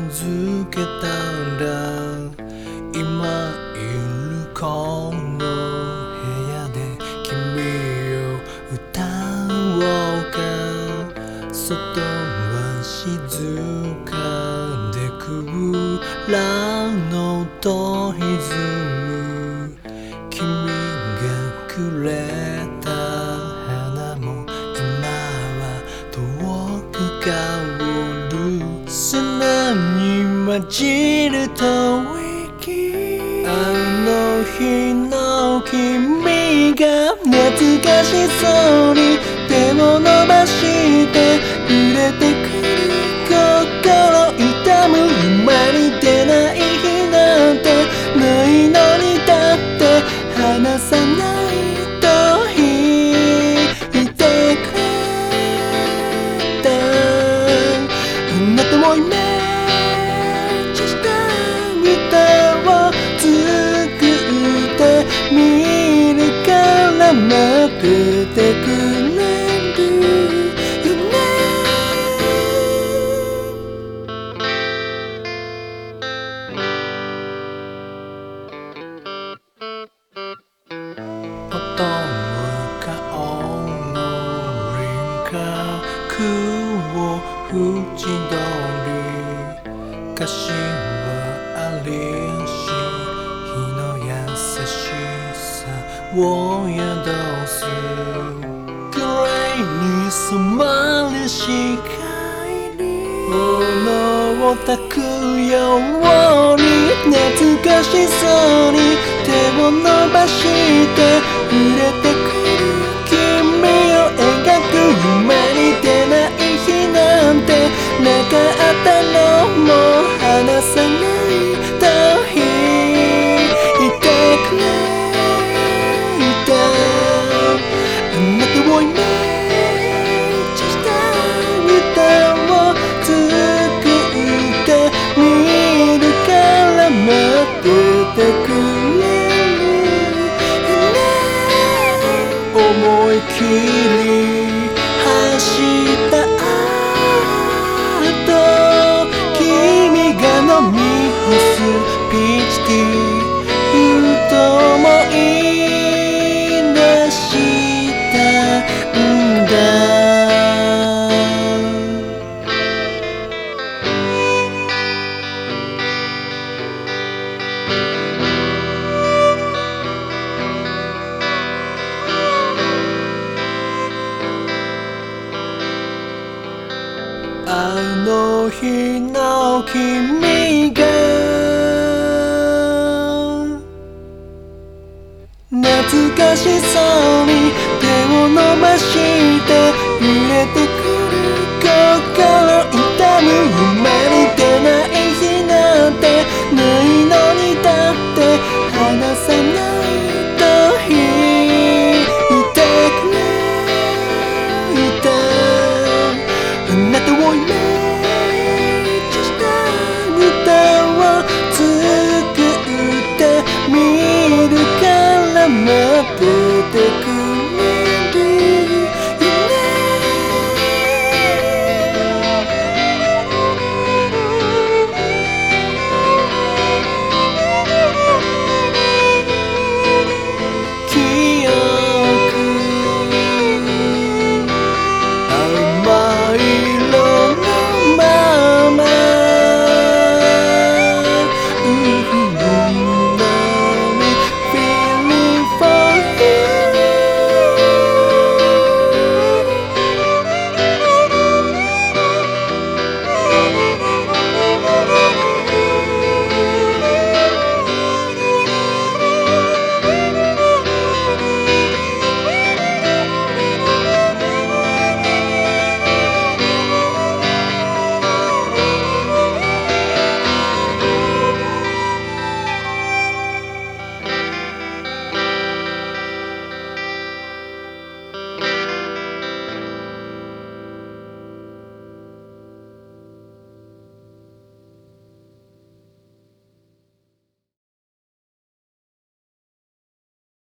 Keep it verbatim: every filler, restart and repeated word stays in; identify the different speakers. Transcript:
Speaker 1: づけたんだ。今いるこの部屋で君を歌おうか。外は静かでクーラーの音歪む。君がくれた花も今は遠く香る。砂に混じる吐息。あの日の君が懐かしそうに手を伸ばして揺れてくる。心痛む。今に出ない日なんてないのに、だって離さないと言ってくれた。あなたをイメージした歌を作ってみるから待っててくれるよね。ほとむ顔の輪郭を縁取り、歌詞はありし日の優しさを宿す。グレーに染まる視界に炎を焚くように懐かしそうに手を伸ばして揺れてくる。君を描く。夢に出ない日なんてなかったの。もう離さないと言ってくれた。あなたをイメージした歌を作ってみるから待っててくれるよね。思い切り走った後、君が飲み干すピーチティーふと思い出したんだ。あの日の君が懐かしそうに手を伸ばして揺れて